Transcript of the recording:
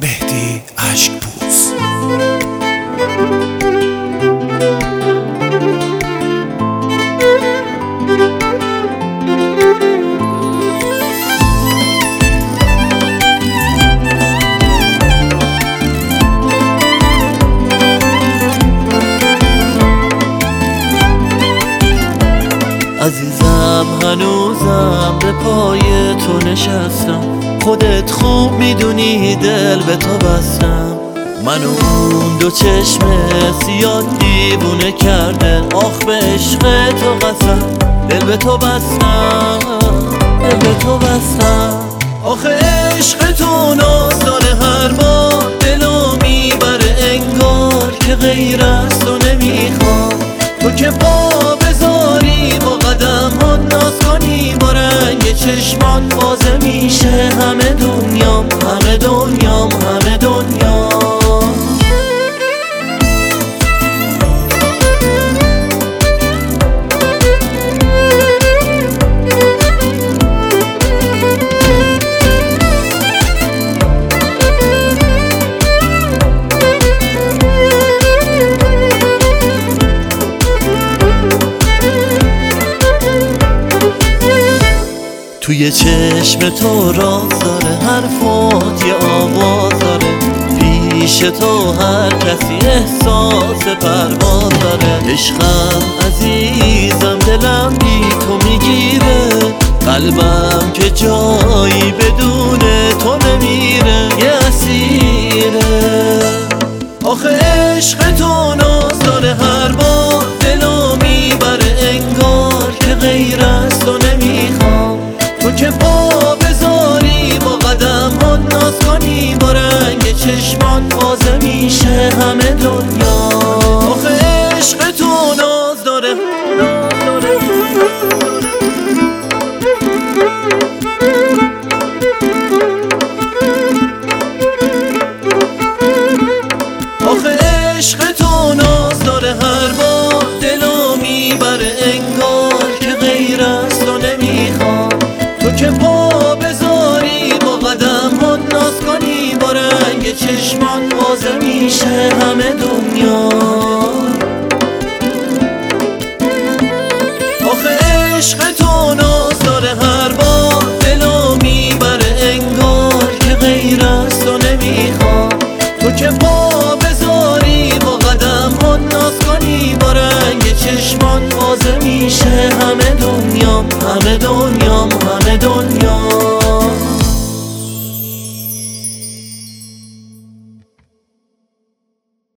مهدی اشک‌پوست. عزیزم هنوزم به پای تو نشستم، خودت خوب میدونی دل به تو بستم. منو اون دو چشم سیاه دیوونه کرده، آخ به عشق تو قسم دل به تو بستم، دل به تو بستم. آخه عشق تو ناز داره هر بار دلو میبره، انگار که غیر از تو نمیخوام. تو که پا بذاری با قدم ها ناز کنی، با رنگ چشمان بازه میشه همه دنیام، همه دنیام، همه دنیام. توی چشم تو راز داره، حرفات یه آواز داره، پیش تو هر کسی احساس پرواز داره. عشقم عزیزم دلم بی تو میگیره، قلبم که جایی بدون تو نمیره، یه اسیره. آخه عشق تو ناز داره هر بار دلو میبره، انگار که غیر از تو نمیخوام. تو که پا بذاری با قدم ها ناز کنی، با رنگ چشمان بازه میشه همه دنیا. آخه عشق تو ناز داره، آخه عشق تو ناز داره هر بار دلو میبره، انگار که غیر از تو نمیخوام. تو که پا بذاری با قدم ها ناز کنی، با رنگ چشمان بازه میشه همه دنیا.